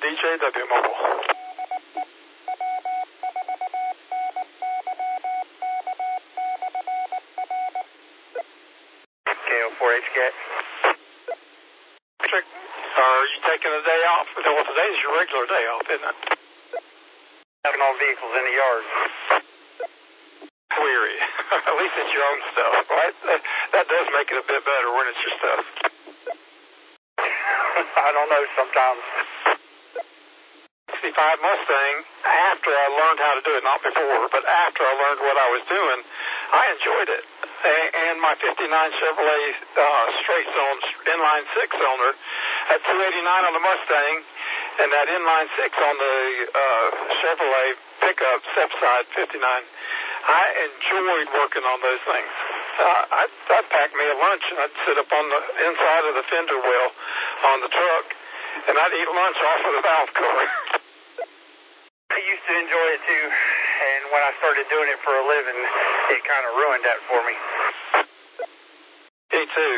DJW Mobile. KO4HK. Are you taking a day off? Well, today's your regular day off, isn't it? Having all vehicles in the yard. Weary. At least it's your own stuff, right? That does make it a bit better when it's your stuff. I don't know, sometimes. 65 Mustang, after I learned how to do it, not before, but after I learned what I was doing, I enjoyed it. And my 59 Chevrolet straight zone inline six cylinder at 289 on the Mustang, and that inline six on the Chevrolet pickup step side 59. I enjoyed working on those things. I'd pack me a lunch and I'd sit up on the inside of the fender well on the truck, and I'd eat lunch off of the valve cover. I used to enjoy it too, and when I started doing it for a living, it kind of ruined that for me. Me too.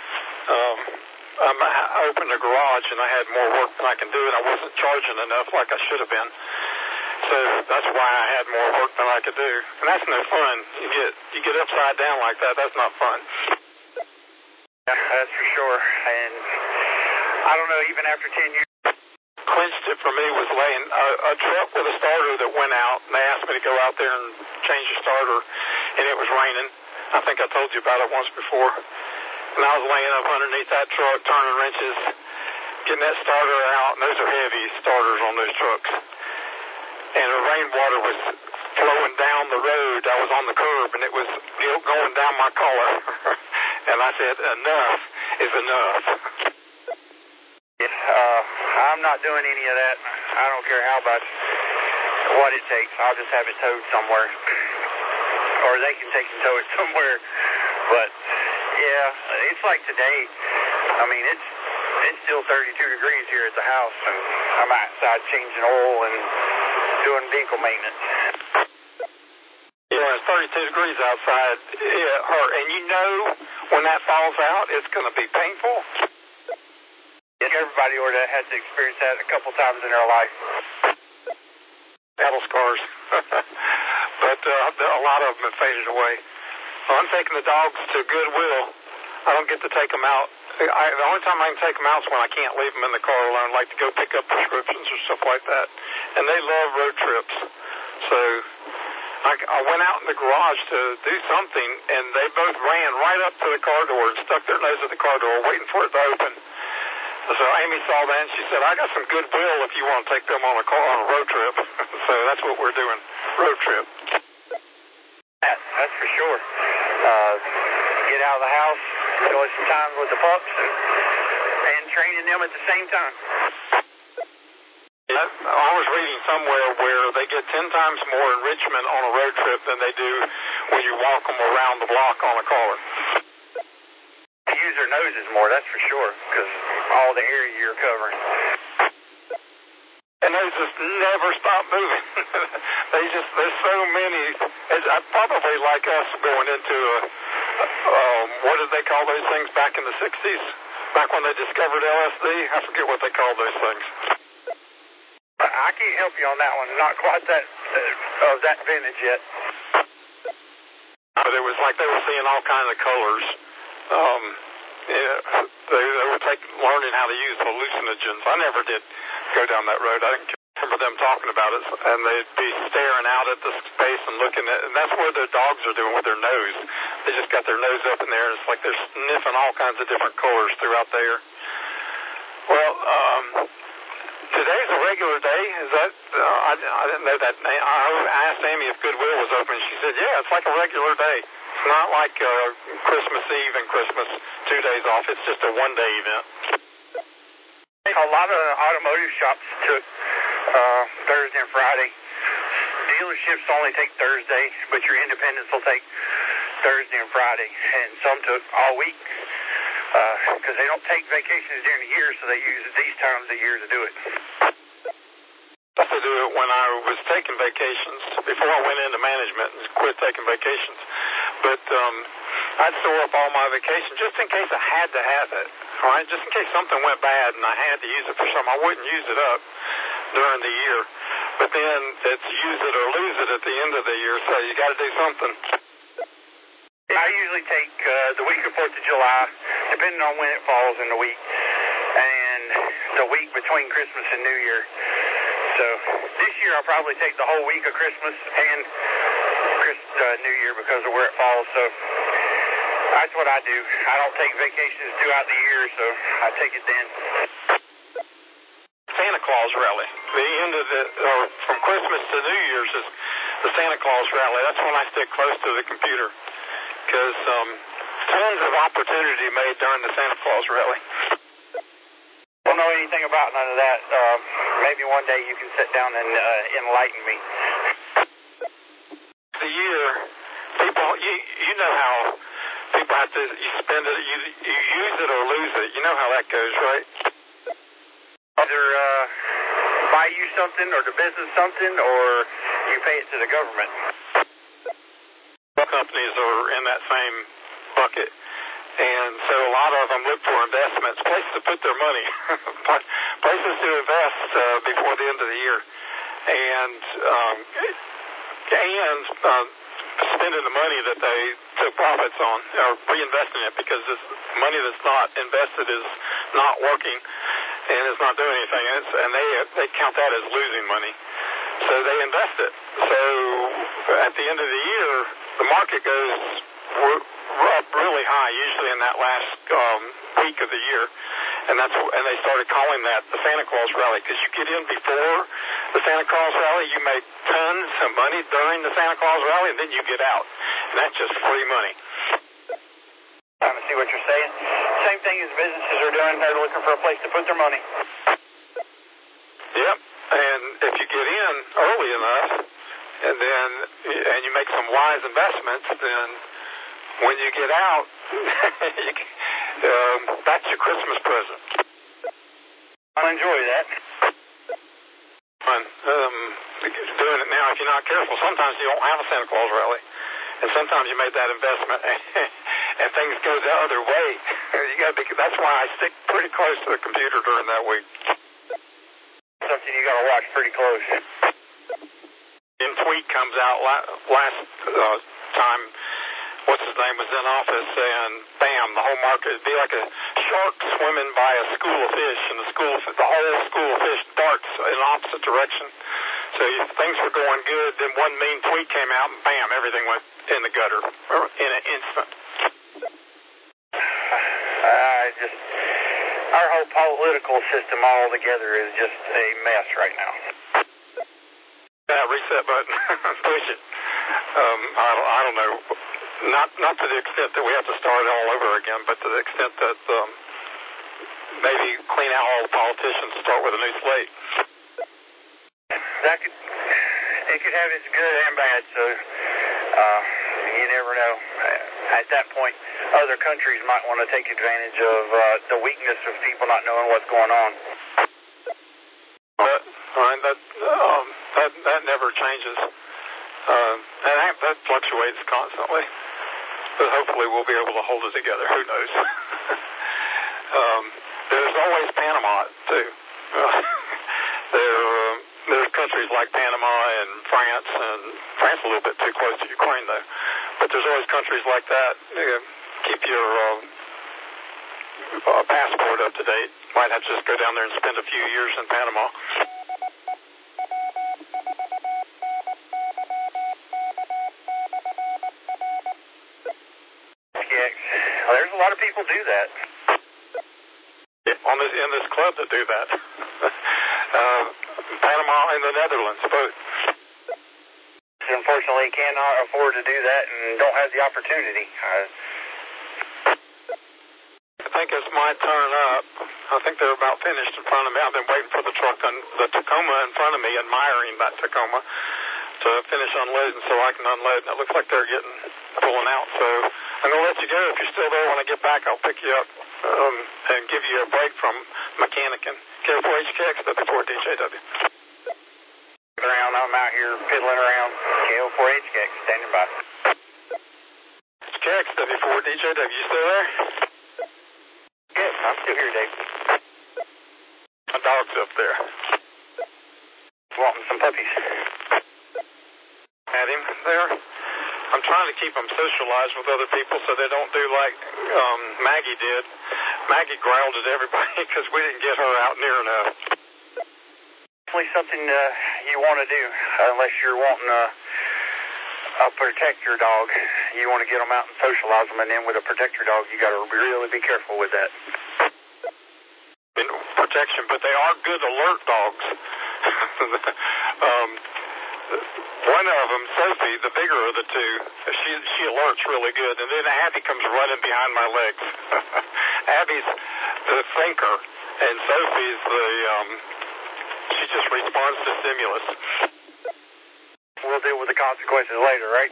I opened a garage and I had more work than I can do, and I wasn't charging enough like I should have been. So that's why I had more work than I could do, and that's no fun. You get upside down like that. That's not fun. Yeah, that's for sure. And I don't know, even after 10 years. Clinched it for me was laying a truck with a starter that went out, and they asked me to go out there and change the starter, and it was raining. I think I told you about it once before. And I was laying up underneath that truck, turning wrenches, getting that starter out, and those are heavy starters on those trucks. And the rainwater was flowing down the road. I was on the curb, and it was going down my collar. And I said, enough is enough. I'm not doing any of that. I don't care how much, what it takes. I'll just have it towed somewhere. Or they can take and tow it somewhere. But, yeah, it's like today. I mean, it's still 32 degrees here at the house, and I'm outside changing oil and doing vehicle maintenance. Yeah, it's 32 degrees outside. It hurt. And you know when that falls out, it's going to be painful. Everybody or that has to experience that a couple times in their life. Battle scars. But a lot of them have faded away. Well, I'm taking the dogs to Goodwill. I don't get to take them out. The only time I can take them out is when I can't leave them in the car alone, like to go pick up prescriptions or stuff like that. And they love road trips. So I went out in the garage to do something, and they both ran right up to the car door and stuck their nose at the car door waiting for it to open. So Amy saw that, and she said, I got some Goodwill if you want to take them on a road trip. So that's what we're doing, road trip. That's for sure. Get out of the house, enjoy some time with the pups, and training them at the same time. Yeah, I was reading somewhere where they get 10 times more enrichment on a road trip than they do when you walk them around the block on a car. Use their noses more, that's for sure, because all the area you're covering. And they just never stop moving. There's so many. It's probably like us going into what did they call those things back in the 60s? Back when they discovered LSD? I forget what they called those things. I can't help you on that one. Not quite that vintage yet. But it was like they were seeing all kinds of colors. They were learning how to use hallucinogens. I never did go down that road. I didn't remember them talking about it, and they'd be staring out at the space and looking at, and that's what their dogs are doing with their nose. They just got their nose up in there, and it's like they're sniffing all kinds of different colors throughout the air. Well, today's a regular day. Is that? I didn't know that name. I asked Amy if Goodwill was open. She said, yeah, it's like a regular day. It's not like Christmas Eve and Christmas 2 days off. It's just a one-day event. A lot of automotive shops took Thursday and Friday. Dealerships only take Thursday, but your independents will take Thursday and Friday. And some took all week because they don't take vacations during the year, so they use these times of the year to do it. I used to do it when I was taking vacations before I went into management and quit taking vacations. But I'd store up all my vacation just in case I had to have it. All right, just in case something went bad and I had to use it for something, I wouldn't use it up. during the year. But then it's use it or lose it at the end of the year, so you got to do something. I usually take the week of 4th of July, depending on when it falls in the week, and the week between Christmas and New Year. So this year I'll probably take the whole week of Christmas and New Year because of where it falls. So that's what I do. I don't take vacations throughout the year, so I take it then. Santa Claus rally. The end of from Christmas to New Year's is the Santa Claus rally. That's when I stick close to the computer because tons of opportunity made during the Santa Claus rally. Don't know anything about none of that. Maybe one day you can sit down and enlighten me. The year, people, you know how people have to, you spend it, you use it or lose it. You know how that goes, right? Either buy you something or the business something, or you pay it to the government. Companies are in that same bucket. And so a lot of them look for investments, places to put their money, places to invest before the end of the year. And spending the money that they took profits on, or reinvesting it, because this money that's not invested is not working and is not doing anything, and they count that as losing money. So they invest it. So at the end of the year, the market goes up really high, usually in that last week of the year, and they started calling that the Santa Claus rally, because you get in before the Santa Claus rally, you make tons of money during the Santa Claus rally, and then you get out, and that's just free money. I see what you're saying. Same thing as businesses are doing. They're looking for a place to put their money. Yep, and if you get in early enough, and you make some wise investments, then when you get out, that's your Christmas present. I'll enjoy that. Doing it now, if you're not careful, sometimes you don't have a Santa Claus rally, and sometimes you made that investment, and things go the other way. That's why I stick pretty close to the computer during that week. Something you got to watch pretty close. In tweet comes out last time. What's his name was in office, and bam, the whole market would be like a shark swimming by a school of fish, and the whole school of fish darts in opposite direction. So things were going good, then one mean tweet came out, and bam, everything went in the gutter in an instant. Our whole political system altogether is just a mess right now. Yeah, reset button, push it. I don't know. Not to the extent that we have to start all over again, but to the extent that maybe clean out all the politicians and start with a new slate. It could have its good and bad, so you never know. At that point, other countries might want to take advantage of the weakness of people not knowing what's going on. That never changes. And that fluctuates constantly. But hopefully we'll be able to hold it together. Who knows? There's always Panama, too. There's countries like Panama and France a little bit too close to Ukraine, though. But there's always countries like that. Keep your passport up to date. Might have to just go down there and spend a few years in Panama. There's a lot of people do that. In this club that do that. Panama and the Netherlands, both. Unfortunately, cannot afford to do that and don't have the opportunity. I think it's my turn up. I think they're about finished in front of me. I've been waiting for the truck, the Tacoma in front of me, admiring that Tacoma to finish unloading so I can unload. And it looks like they're pulling out. So I'm going to let you go. If you're still there when I get back, I'll pick you up and give you a break from mechanicking. KO4HKX, W4DJW. I'm out here fiddling around. KO4HKX, standing by. KX, W4DJW, you still there? Yes, I'm still here, Dave. My dog's up there. wanting some puppies. Had him there. I'm trying to keep them socialized with other people so they don't do like Maggie did. Maggie growled at everybody because we didn't get her out near enough. Definitely something you want to do unless you're wanting a protector dog. You want to get them out and socialize them, and then with a protector dog, you got to really be careful with that. Protection, but they are good alert dogs. One of them, Sophie, the bigger of the two, she alerts really good, and then Abby comes running behind my legs. Abby's the thinker, and Sophie's she just responds to stimulus. We'll deal with the consequences later, right?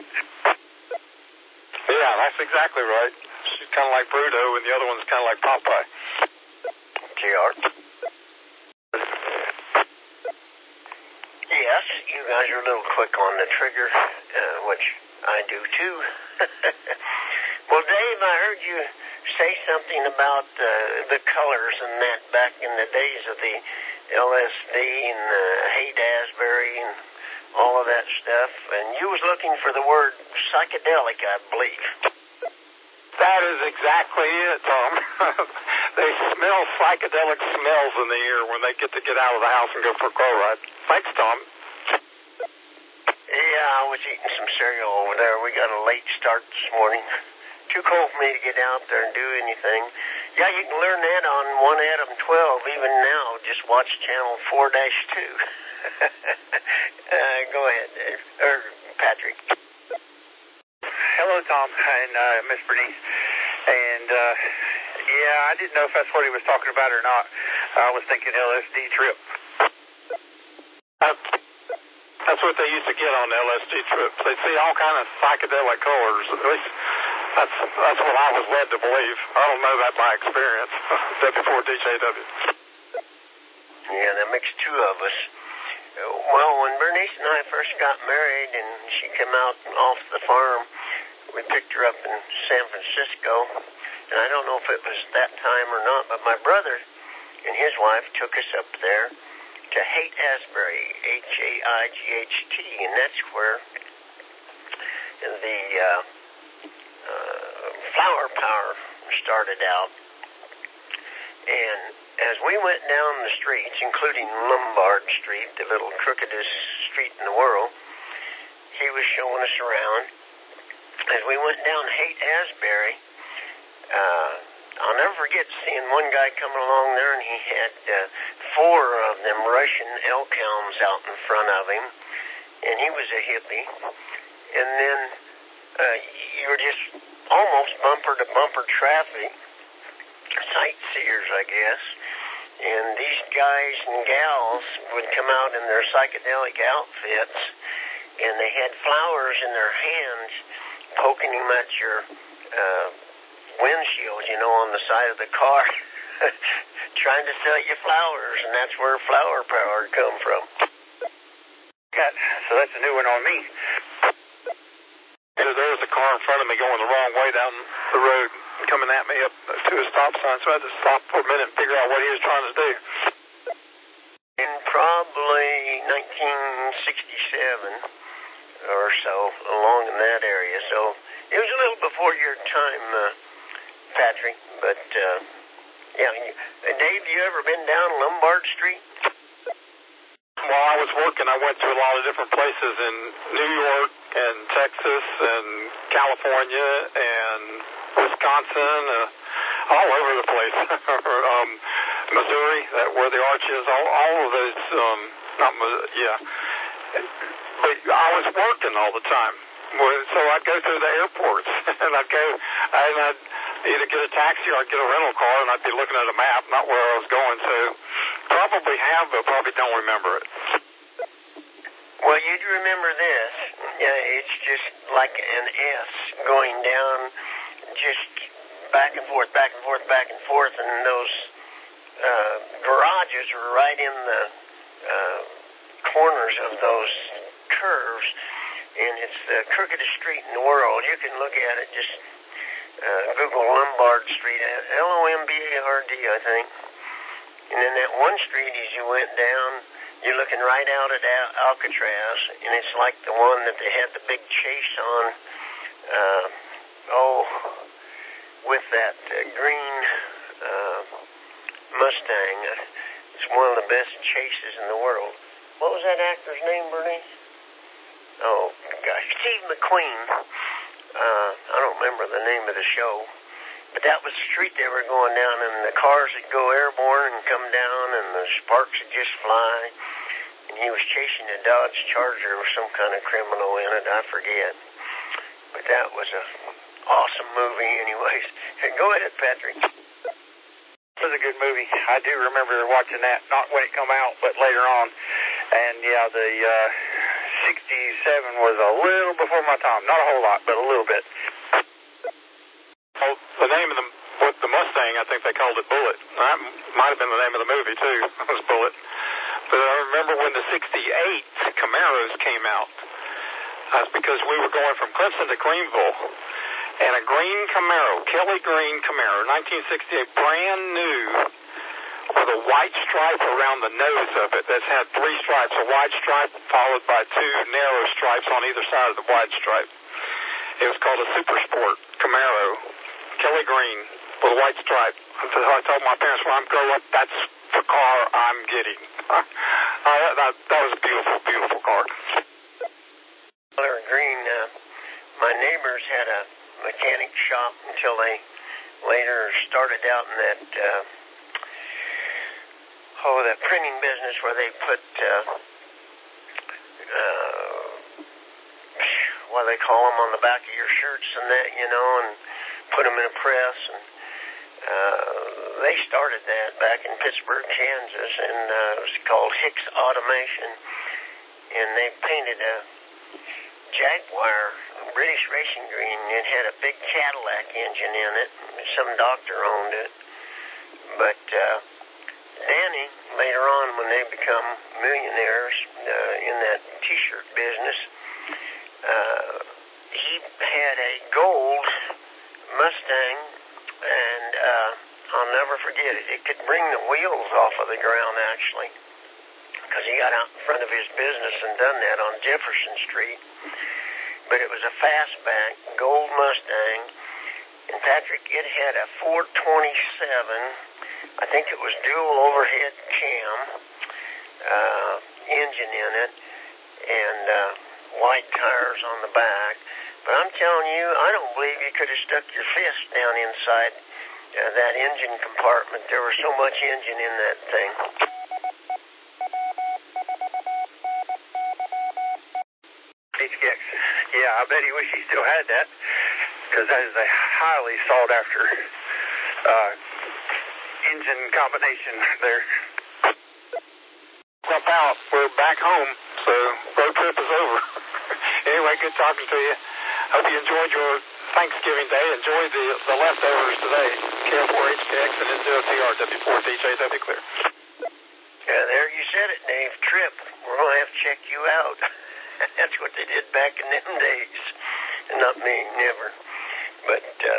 Yeah, that's exactly right. She's kind of like Bruto, and the other one's kind of like Popeye. JR? Yes, you guys are a little quick on the trigger, which I do too. Well, Dave, I heard you say something about the colors and that back in the days of the LSD and the Haight-Ashbury and all of that stuff, and you was looking for the word psychedelic, I believe. That is exactly it, Tom. They smell psychedelic smells in the air when they get out of the house and go for a car ride. Thanks, Tom. Yeah, I was eating some cereal over there. We got a late start this morning. Too cold for me to get out there and do anything. Yeah, you can learn that on 1Adam 12 even now. Just watch channel 4-2. Go ahead, Dave. Or Patrick. Hello, Tom and Miss Bernice. And, yeah, I didn't know if that's what he was talking about or not. I was thinking LSD trip. That's what they used to get on LSD trips. They see all kind of psychedelic colors. At least that's what I was led to believe. I don't know that by experience. Before DJW. Yeah, that makes two of us. Well, when Bernice and I first got married and she came out off the farm, we picked her up in San Francisco. And I don't know if it was that time or not, but my brother and his wife took us up there to Haight-Ashbury, H-A-I-G-H-T, and that's where the flower power started out. And as we went down the streets, including Lombard Street, the little crookedest street in the world, he was showing us around. As we went down Haight-Ashbury, I'll never forget seeing one guy coming along there, and he had 4 of them Russian elk hounds out in front of him, and he was a hippie. And then you were just almost bumper-to-bumper traffic, sightseers, I guess. And these guys and gals would come out in their psychedelic outfits, and they had flowers in their hands, poking him at your windshield, on the side of the car, trying to sell you flowers, and that's where flower power come from. So that's a new one on me. There was a car in front of me going the wrong way down the road, coming at me up to a stop sign, so I had to stop for a minute and figure out what he was trying to do. In probably 1967 or so, along in that area. So it was a little before your time, Patrick, but yeah. Dave, you ever been down Lombard Street? While I was working, I went to a lot of different places in New York and Texas and California and Wisconsin, all over the place. Missouri, where the arch is, all of those, But I was working all the time. So I'd go through the airports, and I'd either get a taxi or I'd get a rental car, and I'd be looking at a map, not where I was going. So probably have, but probably don't remember it. Well, you'd remember this. Yeah, it's just like an S going down, just back and forth, back and forth, back and forth, and those garages are right in the corners of those curves. And it's the crookedest street in the world. You can look at it, just Google Lombard Street, Lombard, I think. And then that one street, as you went down, you're looking right out at Alcatraz, and it's like the one that they had the big chase on, with that green Mustang. It's one of the best chases in the world. What was that actor's name, Bernice? Oh, gosh, Steve McQueen. I don't remember the name of the show, but that was the street they were going down, and the cars would go airborne and come down, and the sparks would just fly. And he was chasing a Dodge Charger with some kind of criminal in it, I forget. But that was a awesome movie anyways. Go ahead, Patrick. It was a good movie. I do remember watching that, not when it came out, but later on. And yeah, the 67 was a little before my time. Not a whole lot, but a little bit. Oh, the name of the Mustang, I think they called it Bullet. That might have been the name of the movie, too. It was Bullet. But I remember when the 68 Camaros came out. That's because we were going from Clemson to Greenville. And a green Camaro, Kelly green Camaro, 1968, brand new, with a white stripe around the nose of it that's had 3 stripes, a wide stripe followed by 2 narrow stripes on either side of the wide stripe. It was called a Super Sport Camaro, Kelly green, with a white stripe. I told my parents when I grow up, that's the car I'm getting. That was a beautiful, beautiful car. Color green. My neighbors had a mechanic shop until they later started out in that that printing business where they put what they call them on the back of your shirts and that, and put them in a press. And they started that back in Pittsburgh, Kansas, and it was called Hicks Automation, and they painted a Jaguar British Racing Green. It had a big Cadillac engine in it. Some doctor owned it. But Danny, later on when they become millionaires in that T-shirt business, he had a gold Mustang, and I'll never forget it. It could bring the wheels off of the ground, actually, because he got out in front of his business and done that on Jefferson Street. But it was a fastback, gold Mustang. And Patrick, it had a 427, I think it was dual overhead cam, engine in it, and wide tires on the back. But I'm telling you, I don't believe you could have stuck your fist down inside that engine compartment. There was so much engine in that thing. Yeah, I bet he wish he still had that, because that is a highly sought after engine combination there. Jump out. We're back home, so road trip is over. Anyway, good talking to you. Hope you enjoyed your Thanksgiving Day. Enjoy the leftovers today. KF4HKX and N0TR W4DJW clear. Yeah, there you said it, Dave. Trip. We're going to have to check you out. That's what they did back in them days. Not me, never. But,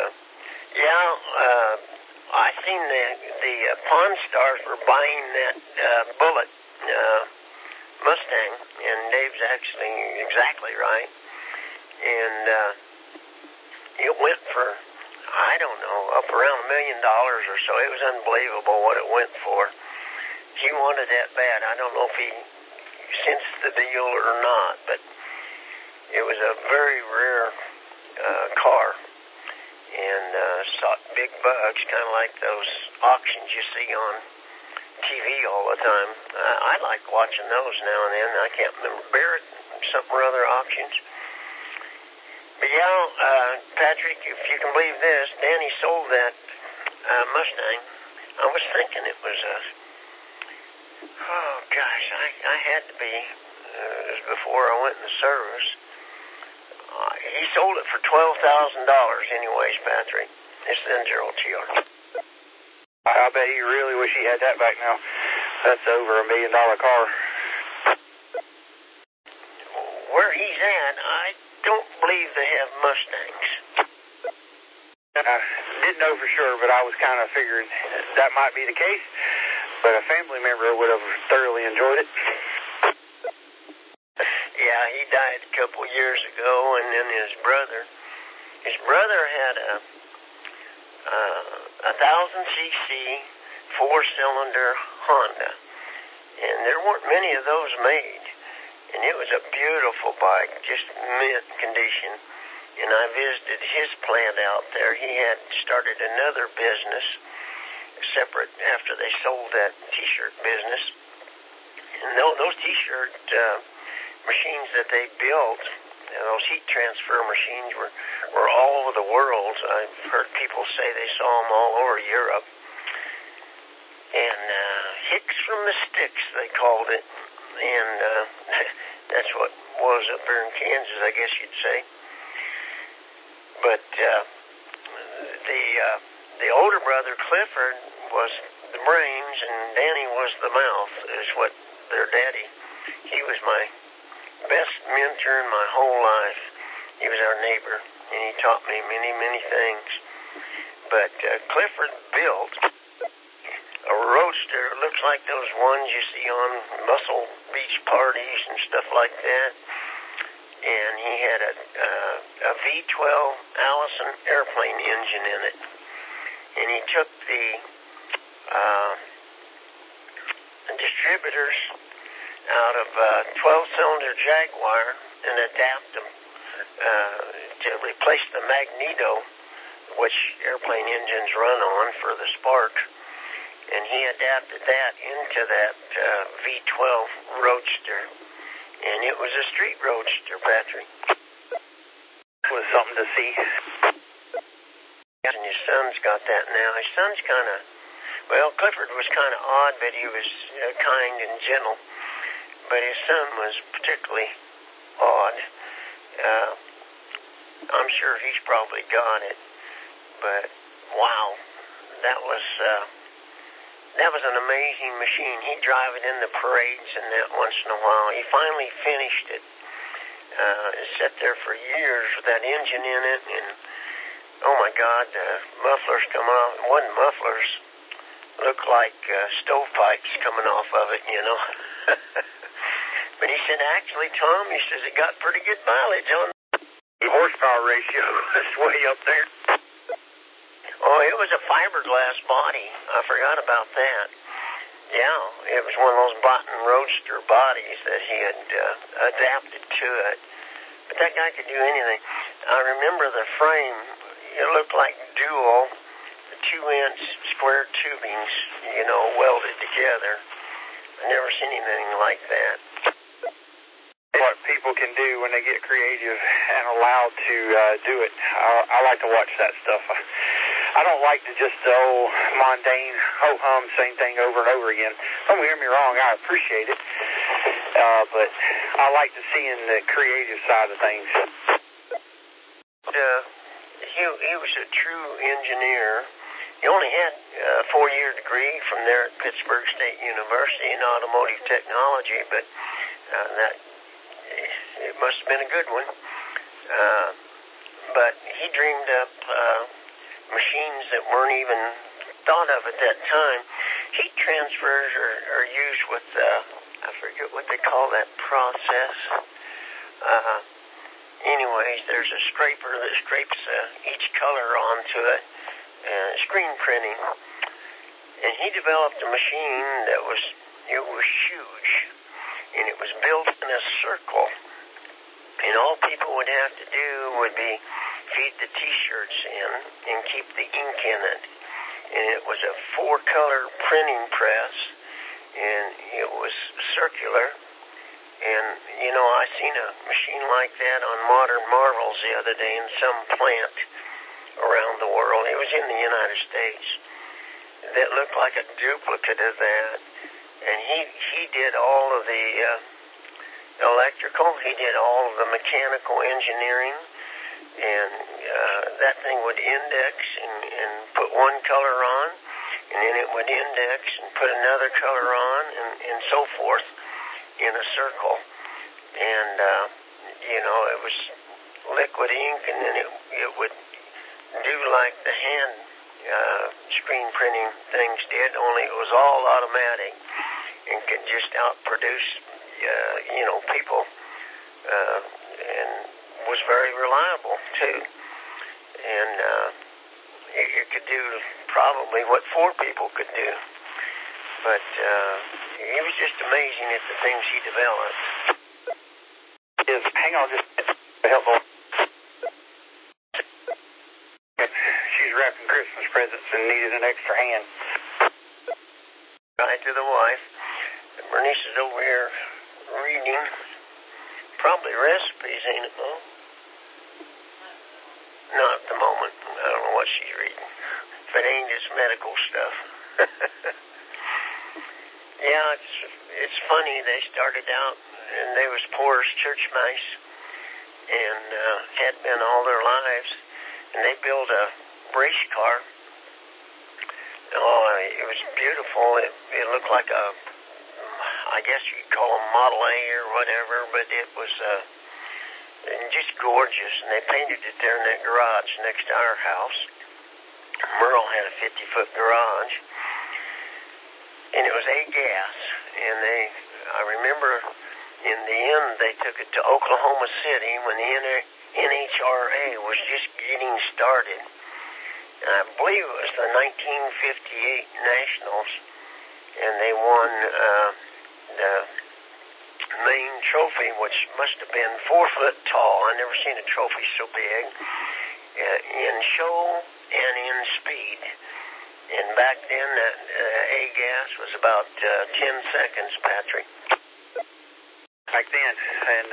I seen the Pawn Stars were buying that Bullet Mustang, and Dave's actually exactly right. And it went for, I don't know, up around $1 million or so. It was unbelievable what it went for. He wanted that bad. I don't know if he sensed the deal or not, but it was a very rare car, and sought big bucks, kind of like those auctions you see on TV all the time. I like watching those now and then. I can't remember, Barrett, something or other auctions. But Patrick, if you can believe this, Danny sold that Mustang. I was thinking it was I had to be. It was before I went in the service. He sold it for $12,000 anyways, Patrick. It's the N0TR. I bet he really wish he had that back now. That's over $1 million car. Where he's at, I don't believe they have Mustangs. I didn't know for sure, but I was kind of figuring that might be the case. But a family member would have thoroughly enjoyed it. couple years ago, and then his brother had a 1,000cc four-cylinder Honda, and there weren't many of those made, and it was a beautiful bike, just mint condition. And I visited his plant out there. He had started another business separate after they sold that T-shirt business. And those T-shirt machines that they built, those heat transfer machines, were all over the world. I've heard people say they saw them all over Europe. And Hicks from the Sticks, they called it. And that's what was up there in Kansas, I guess you'd say. But the older brother, Clifford, was the brains, and Danny was the mouth, is what their daddy. He was my best mentor in my whole life. He was our neighbor, and he taught me many, many things. But Clifford built a roadster. It looks like those ones you see on Muscle Beach parties and stuff like that. And he had a V12 Allison airplane engine in it. And he took the distributors out of a 12-cylinder Jaguar and adapted them to replace the Magneto, which airplane engines run on for the spark. And he adapted that into that V12 Roadster. And it was a street roadster, Patrick. It was something to see. And his son's got that now. His son's kind of, well, Clifford was kind of odd, but he was kind and gentle. But his son was particularly odd. I'm sure he's probably got it. But, wow, that was an amazing machine. He'd drive it in the parades and that once in a while. He finally finished it. It sat there for years with that engine in it, and oh my God, the mufflers come off. It wasn't mufflers. Looked like stovepipes coming off of it, you know. But he said, actually, Tom, he says it got pretty good mileage on The horsepower ratio is way up there. Oh, it was a fiberglass body. I forgot about that. Yeah, it was one of those Botten Roadster bodies that he had adapted to it. But that guy could do anything. I remember the frame. It looked like dual 2-inch square tubings, you know, welded together. I never seen anything like that. What people can do when they get creative and allowed to do it. I like to watch that stuff. I don't like to just mundane, ho-hum, same thing over and over again. Don't hear me wrong, I appreciate it. But I like to see in the creative side of things. He was a true engineer. He only had a 4-year degree from there at Pittsburgh State University in automotive technology, but it must have been a good one. But he dreamed up machines that weren't even thought of at that time. Heat transfers are used with, I forget what they call that process. Anyways, there's a scraper that scrapes each color onto it, screen printing. And he developed a machine that was huge, and it was built in a circle. And all people would have to do would be feed the T-shirts in and keep the ink in it. And it was a 4-color printing press, and it was circular. And, you know, I seen a machine like that on Modern Marvels the other day in some plant around the world. It was in the United States. That looked like a duplicate of that. And he did all of the electrical. He did all of the mechanical engineering. And that thing would index and put one color on, and then it would index and put another color on, and so forth in a circle. And, you know, it was liquid ink, and then it would do like the hand screen printing things did, only it was all automatic and could just outproduce, you know, people and was very reliable too. And it could do probably what 4 people could do. But he was just amazing at the things he developed. Hang on just a help. She's wrapping Christmas presents and needed an extra hand. Right to the wife. Bernice is over here reading. Probably recipes, ain't it, Mom? Not at the moment. I don't know what she's reading. If it ain't, it's medical stuff. Yeah, it's funny. They started out, and they was poor as church mice, and had been all their lives. And they built a race car. Oh, it was beautiful. It looked like I guess you'd call them Model A or whatever, but it was just gorgeous. And they painted it there in that garage next to our house. Merle had a 50-foot garage, and it was A-gas. And I remember in the end they took it to Oklahoma City when the NHRA was just getting started. And I believe it was the 1958 Nationals, and they won the main trophy, which must have been 4 foot tall. I never seen a trophy so big, in show and in speed. And back then, that A-gas was about 10 seconds, Patrick. Back then, and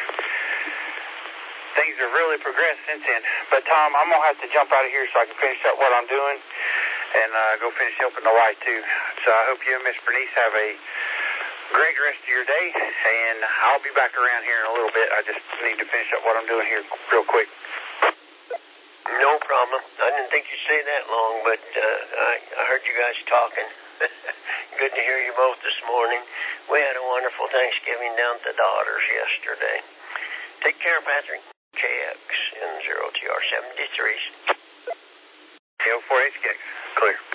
things have really progressed since then. But, Tom, I'm going to have to jump out of here so I can finish up what I'm doing and go finish helping the wife, too. So I hope you and Miss Bernice have a great rest of your day, and I'll be back around here in a little bit. I just need to finish up what I'm doing here real quick. No problem. I didn't think you'd stay that long, but I heard you guys talking. Good to hear you both this morning. We had a wonderful Thanksgiving down at the Daughters yesterday. Take care, Patrick. KX in 0TR 73s. L4HKX. Clear.